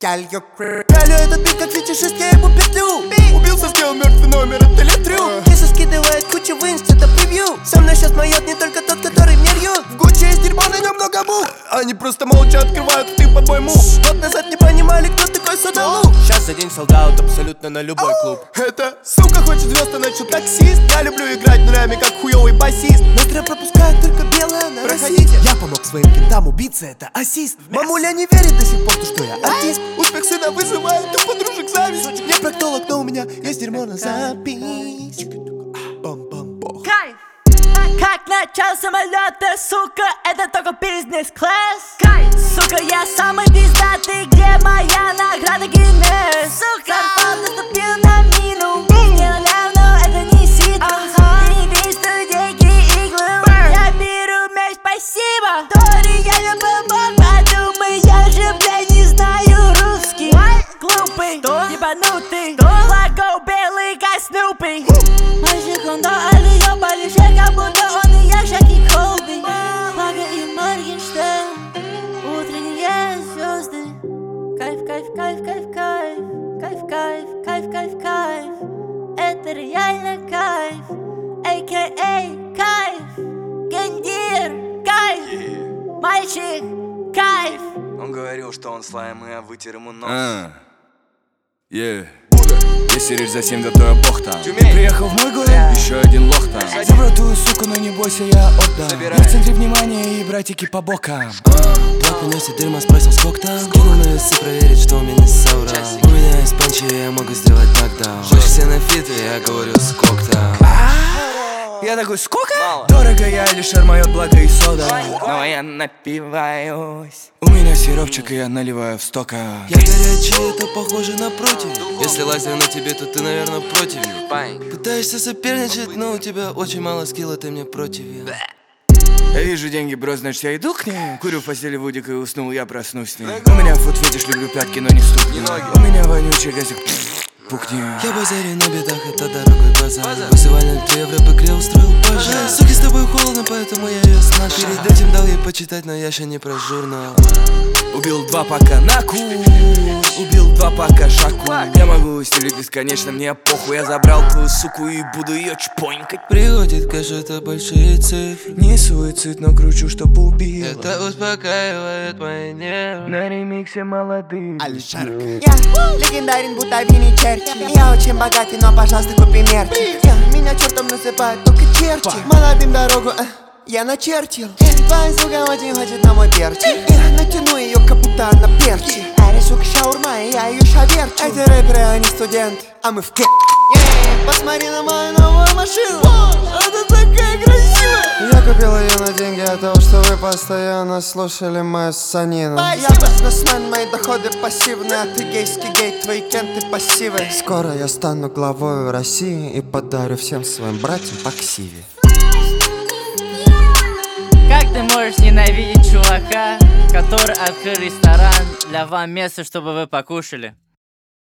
Пялю этот бит как фетишист, я ему петлю. Убился, сделал мертвый номер, это летрю. Киса скидывает кучу в инст, это превью. Со мной сейчас моет не только тот, который мне рьет. В Гуччи есть дерьмо, на нем много мух. Они просто молча открывают ты под мой мув. Год назад не понимали, кто такой Судалу. Сейчас за день солдат абсолютно на любой клуб. Это сука хочет звезд, а начал таксист. Я люблю играть нулями, как хуёвый басист. Настроя пропускает только белая на Проходите. Я помог своим кентам убиться, это ассист. Мамуля не верит до сих пор, что я артист. Успех сына вызывает у подружек зависть. Не проктолог, но у меня есть дерьмо на запись. Кайф! Как начал самолета, сука, это только бизнес-класс. Кайф! Сука, я самый пиздатый, где моя награда Гиннес? Сука, Карпат наступил на мину. Сделал, но это не ситка. Ты не видишь, что деньги иглы. Я беру мяч, спасибо. Тори, я не помог, подумай, я же, блядь, не знаю русский. Глупый, ебанутый, флаго белый, как Снупи. Мальчик, он али я полежал, как будто он и я, Шаки Колби. Флага и Моргенштерн, утренние звезды. Кайф, кайф, кайф, кайф, кайф. Кайф, кайф, кайф, кайф, кайф. Это реально кайф. А.К.А. кайф. Гендир, кайф. Мальчик, кайф. Он говорил, что он слайм, и я вытер ему нос. Если речь за 7, да то я бог там. Ты приехал в мой город, еще один лох там. Забрал твою суку, но не бойся, я отдам. Я в центре внимания и братики по бокам. Брат приносит дерьмо, спросил сколько там. Кинул на весы проверить, что у меня соврал. У меня есть панчи, я могу сделать нокдаун. Хочешь на фиты, я говорю сколько там. Я такой, сколько? Мало. Дорого, я Алишер, моё благо и сода. Но я напиваюсь. У меня сиропчик, и я наливаю в стока. Я горячий, это похоже на против. Если лазер на тебе, то ты, наверное, против. Пытаешься соперничать, но у тебя очень мало скилла, ты мне против. Я вижу деньги, бро, значит я иду к ней. Курю в постели Вудик и уснул, я проснусь с ней. У меня фут-фетиш, люблю пятки, но не ступни. У меня вонючий газик, пукни. Я базарю на бедах, это дорогой базар. Вызывали 3 евро в игре, устроил пожар. Суки, с тобой холодно, поэтому я ее снашу. Перед этим дал ей почитать, но я еще не про журнал. Убил 2 пака на кур, убил 2 пака шаку. Я могу стелить бесконечно, мне похуй. Я забрал твою суку и буду ее чпонькать. Приходит кэш, это большие цифры. Не суицид, но кручу, чтоб убил. Это успокаивает мои нервы. На ремиксе молодых. Алишер. Я легендарен, будто Винни Черчилль. Я очень богатый, но, пожалуйста, купи мерчи. Меня чертом называют только черти. Молодым дорогу я начертил. Твоя сука очень хочет на мой перчик. Я натяну ее, как будто она перчи. Эри, сука, шаурма, и я ее шаверчу. Эти рэперы, они студенты, а мы в к. Посмотри на мою новую машину. Она такая красивая. Я купил ее на деньги от того, что вы постоянно слушали мою ссанину. Я бизнесмен, мои доходы пассивные. А ты гейский гей, твои кенты пассивы. Скоро я стану главой России и подарю всем своим братьям по ксиве. Как ты можешь ненавидеть чувака, который открыл ресторан для вам место, чтобы вы покушали?